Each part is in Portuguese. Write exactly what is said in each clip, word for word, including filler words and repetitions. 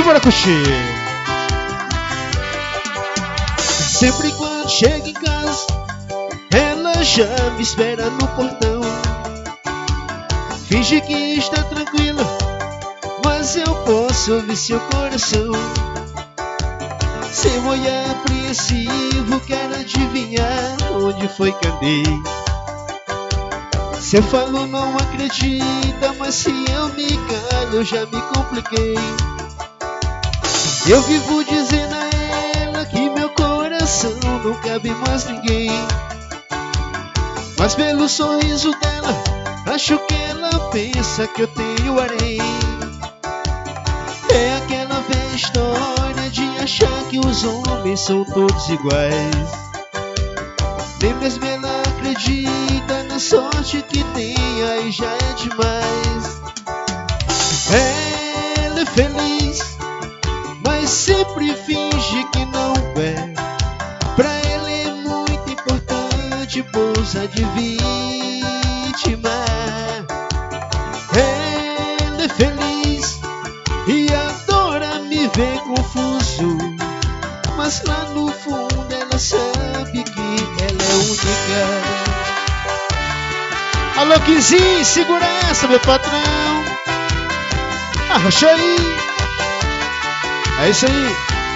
bora curtir. Sempre quando chego em casa, ela já me espera no portão. Finge que está tranquila, mas eu posso ouvir seu coração. Seu olhar apreensivo quer adivinhar onde foi que andei. Se eu falo não acredita, mas se eu me calo eu já me compliquei. Eu vivo dizendo a ela que meu coração não cabe mais ninguém. Mas pelo sorriso dela, acho que ela pensa que eu tenho harém. É aquela velha história de achar que os homens são todos iguais. Nem mesmo ela acredita na sorte que tem, aí já é demais. Ela é feliz, mas sempre finge que não é. Pra ela é muito importante pousar de vítima. Ela é feliz e adora me ver confuso, mas lá no fundo ela sabe que ela é única. Alô, Quinzinho, segura essa, meu patrão. Arrocha aí. É isso aí.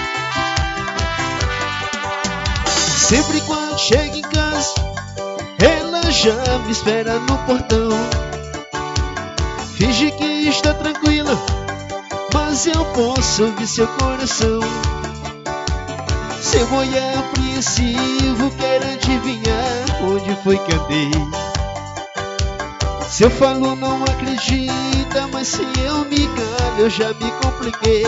Sempre quando chego em casa, ela já me espera no portão. Finge que está tranquila, mas eu posso ouvir seu coração. Seu olhar apreensivo quer adivinhar onde foi que andei. Se eu falo não acredita, mas se eu me calo eu já me compliquei.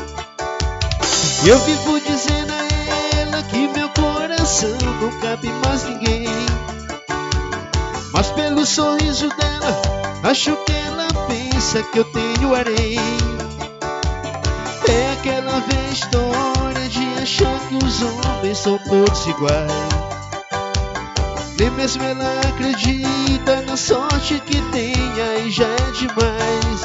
Eu vivo dizendo a ela que meu coração não cabe mais ninguém. Mas pelo sorriso dela, acho que ela pensa que eu tenho harém. É aquela velha história de achar que os homens são todos iguais. Nem mesmo ela acredita na sorte que tem, aí já é demais.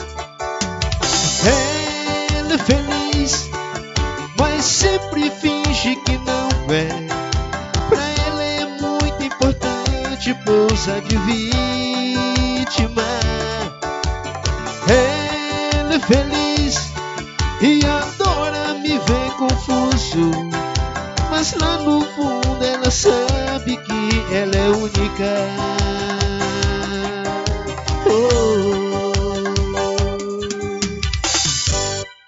Ela é feliz, mas sempre finge que não é. Pra ela é muito importante pousar de vítima. Ela é feliz e adora me ver confuso, mas lá no fundo ela sabe que ela é única.